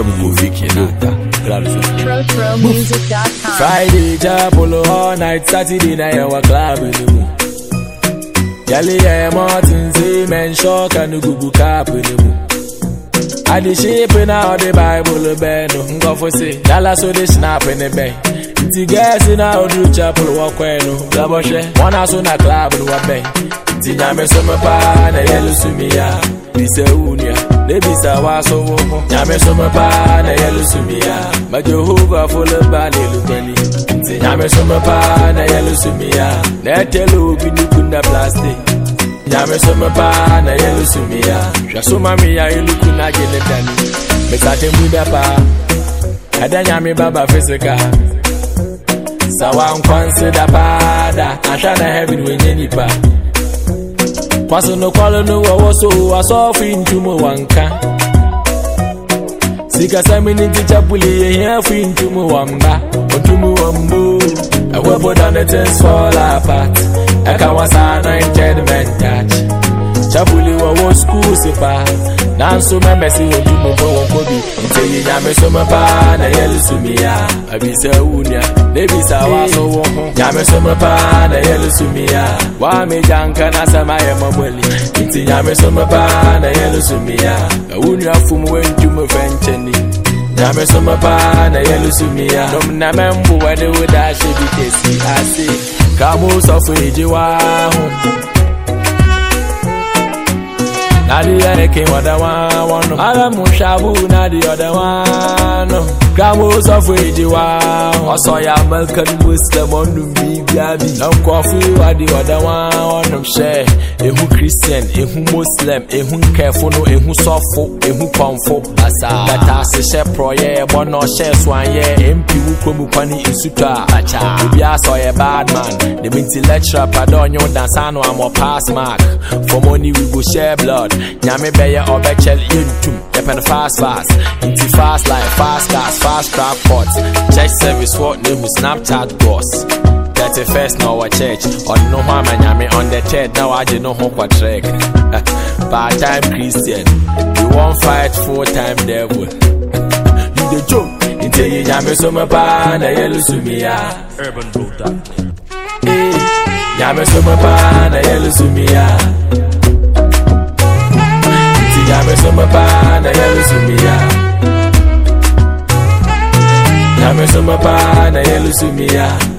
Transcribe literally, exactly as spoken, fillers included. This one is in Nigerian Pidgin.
Music dot com. Friday, Japolo all night, Saturday night, our club in the moon. Yali, Martin, say, men, shock, and the Gugu cap in the moon. I the shape in out the Bible, bed, no, go for say, Dallas, so they snap in the bay. It's gas in out the chapel, walk away, no, Laboshe, one house on a club, no, bay. Tinyame soma pa na yelu sumia Dise unia Nebisa waso woho Nyame soma pa na yelu sumia Majohova fule ba nelubeli Tinyame soma pa na yelu sumia Netelu binukunda plastic Nyame soma pa na yelu sumia Shasuma miya ilukuna jenetani Mesate muda pa Kada nyame baba fisika Sawa nkwansi da pada Ashana heaven wenye nipa Kwaso no kwalo no wawo so asofu intumo wanka Sika samini tichapuli ye hefu intumo wamba Otumo wambo Awebo down the things fall apart Eka wasa anointed men touch Chapuli wawo school sipa Nanso memesi otumo po wankobi Inteli nyame soma pa na yelu sumia Abisa unia Nebisa waso woho Nyame soma pa na yelu sumia Wame janka na sama ye mabweli Inti nyame soma pa na yelu sumia Unia fumu wenjumu fencheni Nyame soma pa na yelu sumia Nom na membu wade uda shibitesi Asi Kamu sofu ijiwahu Nadi ya eke wada wano Ala mushabu nadi wada wano Kamu sofu ijiwahu Oso ya American Muslim onu mbibiabi Namkwafu wadi wada wano Mshe Ehu Christian, ehu Muslim Ehu nkefuno, ehu sofu Ehu konfo Asa Bata se she proye Bono she swanye M P wukomu kwani insuta Acha Ubi aso ye bad man The minti lecturer Padonyo dansano amo pass mark For money we go share blood Nyame beye obechel yuntum Yepen fast fast Inti fast life, fast cars, fast trap pots Church service what nehu Snapchat boss thirty-first no our church Or no harm nyame on the church Now I don't know how to track Part-time Christian You won't fight full-time devil You the joke Inte ye nyame soma pa na yelu sumia Urban Buddha Nyame soma pa na yelu sumia Nyame soma pa na yelu sumia Nyame soma pa na yelu sumia